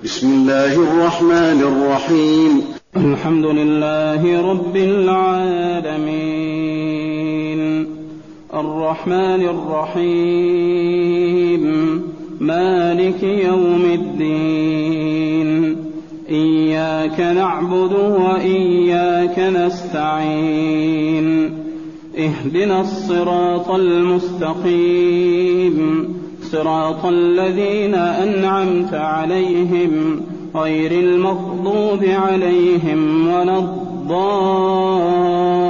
بسم الله الرحمن الرحيم. الحمد لله رب العالمين الرحمن الرحيم مالك يوم الدين إياك نعبد وإياك نستعين اهدنا الصراط المستقيم صراط الذين أنعمت عليهم غير المغضوب عليهم ولا الضالين